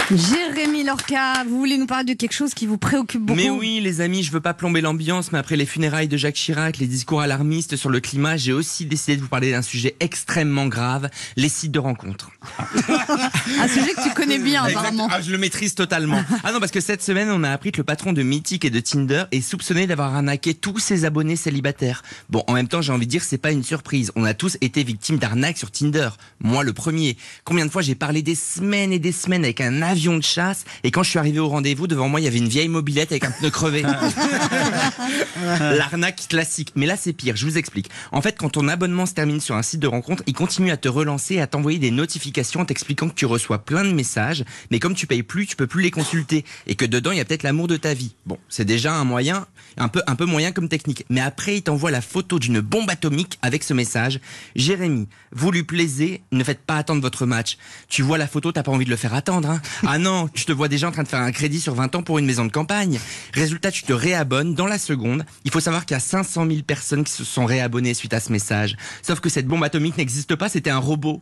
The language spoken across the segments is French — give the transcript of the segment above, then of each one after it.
Jérémy Lorca, vous voulez nous parler de quelque chose qui vous préoccupe beaucoup? Mais oui, les amis, je veux pas plomber l'ambiance, mais après les funérailles de Jacques Chirac, les discours alarmistes sur le climat, j'ai aussi décidé de vous parler d'un sujet extrêmement grave, les sites de rencontres. Un sujet que tu connais bien, apparemment. Ah, je le maîtrise totalement. Ah non, parce que cette semaine, on a appris que le patron de Mythique et de Tinder est soupçonné d'avoir arnaqué tous ses abonnés célibataires. Bon, en même temps, j'ai envie de dire, c'est pas une surprise. On a tous été victimes d'arnaques sur Tinder. Moi, le premier. Combien de fois j'ai parlé des semaines et des semaines avec un avion de chasse, et quand je suis arrivé au rendez-vous, devant moi, il y avait une vieille mobilette avec un pneu crevé. L'arnaque classique. Mais là, c'est pire. Je vous explique. En fait, quand ton abonnement se termine sur un site de rencontre, il continue à te relancer, à t'envoyer des notifications en t'expliquant que tu reçois plein de messages, mais comme tu payes plus, tu peux plus les consulter, et que dedans, il y a peut-être l'amour de ta vie. Bon, c'est déjà un moyen, un peu moyen comme technique. Mais après, il t'envoie la photo d'une bombe atomique avec ce message. Jérémy, vous lui plaisez, ne faites pas attendre votre match. Tu vois la photo, t'as pas envie de le faire attendre, hein. Ah non, tu te vois déjà en train de faire un crédit sur 20 ans pour une maison de campagne. Résultat, tu te réabonnes dans la seconde. Il faut savoir qu'il y a 500 000 personnes qui se sont réabonnées suite à ce message. Sauf que cette bombe atomique n'existe pas, c'était un robot.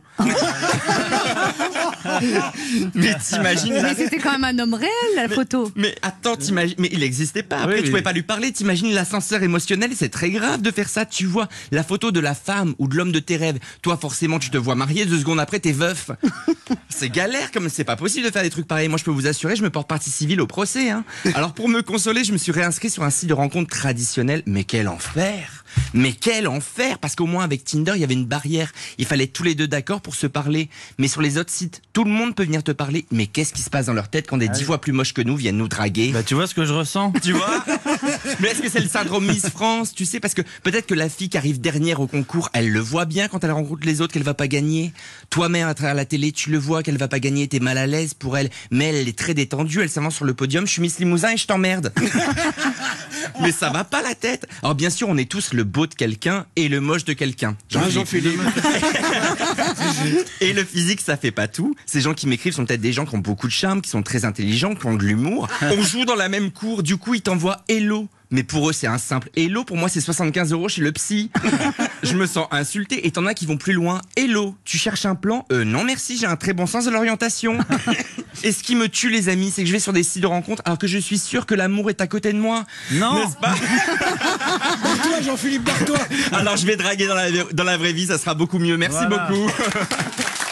Mais t'imagines... Mais c'était quand même un homme réel, la photo. Mais attends, t'imagines... Mais il n'existait pas. Après, tu pouvais pas lui parler. T'imagines l'ascenseur émotionnel. C'est très grave de faire ça. Tu vois la photo de la femme ou de l'homme de tes rêves. Toi, forcément, tu te vois marié. 2 secondes après, t'es veuf. C'est galère, comme c'est pas possible de faire des trucs pareils. Moi, je peux vous assurer, je me porte partie civile au procès, hein. Alors, pour me consoler, je me suis réinscrit sur un site de rencontre traditionnel. Mais quel enfer! Mais quel enfer! Parce qu'au moins, avec Tinder, il y avait une barrière. Il fallait tous les deux d'accord pour se parler. Mais sur les autres sites, tout le monde peut venir te parler. Mais qu'est-ce qui se passe dans leur tête quand des 10 fois plus moches que nous viennent nous draguer? Bah, tu vois ce que je ressens? Tu vois? Mais est-ce que c'est le syndrome Miss France? Tu sais, parce que peut-être que la fille qui arrive dernière au concours, elle le voit bien quand elle rencontre les autres qu'elle va pas gagner. Toi-même, à travers la télé, tu le vois qu'elle va pas gagner, t'es mal à l'aise pour elle. Mais elle est très détendue, elle s'avance sur le podium. Je suis Miss Limousin et je t'emmerde. Mais ça va pas la tête. Alors bien sûr, on est tous le beau de quelqu'un et le moche de quelqu'un. Jean-Philippe. Et le physique, ça fait pas tout. Ces gens qui m'écrivent sont peut-être des gens qui ont beaucoup de charme, qui sont très intelligents, qui ont de l'humour. On joue dans la même cour, du coup, ils t'envoient hello. Mais pour eux, c'est un simple hello. Pour moi, c'est 75 € chez le psy. Je me sens insulté. Et t'en as qui vont plus loin. Hello, tu cherches un plan? Non merci, j'ai un très bon sens de l'orientation. Et ce qui me tue, les amis, c'est que je vais sur des sites de rencontres alors que je suis sûr que l'amour est à côté de moi. Non. N'est-ce pas? Barre-toi, Jean-Philippe, barre-toi. Alors je vais draguer dans la vraie vie, ça sera beaucoup mieux. Merci Voilà. beaucoup.